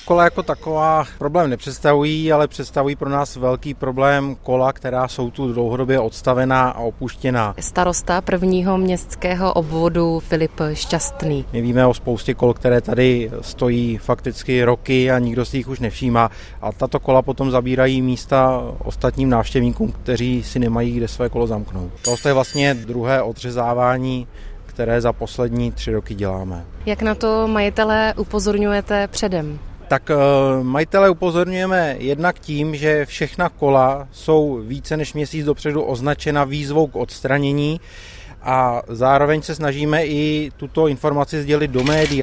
kola jako taková problém nepředstavují, ale představují pro nás velký problém kola, která jsou tu dlouhodobě odstavená a opuštěná. Starosta prvního městského obvodu Filip Šťastný. My víme o spoustě kol, které tady stojí fakticky roky a nikdo si jich už nevšímá. A tato kola potom zabírají místa ostatním návštěvníkům, kteří si nemají kde své kolo zamknout. To je vlastně druhé odřezávání, které za poslední 3 roky děláme. Jak na to majitelé upozorňujete předem? Tak majitele upozorňujeme jednak tím, že všechna kola jsou více než měsíc dopředu označena výzvou k odstranění a zároveň se snažíme i tuto informaci sdělit do médií.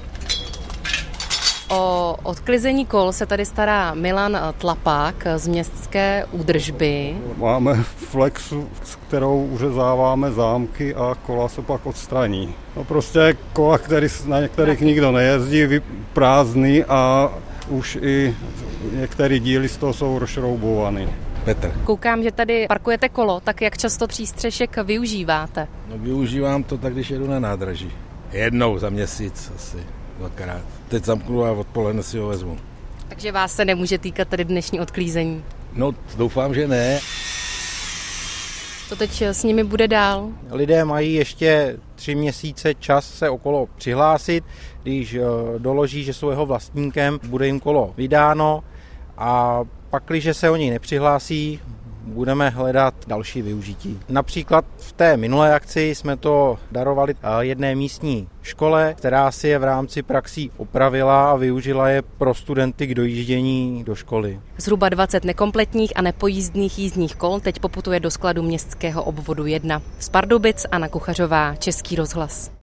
O odklizení kol se tady stará Milan Tlapák z městské údržby. Máme flexu, s kterou uřezáváme zámky a kola se pak odstraní. No prostě kola, na některých nikdo nejezdí, prázdný a už i některé díly z toho jsou rozšroubované. Petr. Koukám, že tady parkujete kolo, tak jak často přístřešek využíváte? No, využívám to tak, když jedu na nádraží. Jednou za měsíc asi, 2krát. Teď zamknu a odpoledne si ho vezmu. Takže vás se nemůže týkat tady dnešní odklízení? No, doufám, že ne. Co teď s nimi bude dál? Lidé mají ještě 3 měsíce čas se o kolo přihlásit. Když doloží, že jsou jeho vlastníkem, bude jim kolo vydáno a pakliže se o něj nepřihlásí, budeme hledat další využití. Například v té minulé akci jsme to darovali jedné místní škole, která si je v rámci praxí opravila a využila je pro studenty k dojíždění do školy. Zhruba 20 nekompletních a nepojízdných jízdních kol teď poputuje do skladu městského obvodu 1. Z Pardubic Anna Kuchařová, Český rozhlas.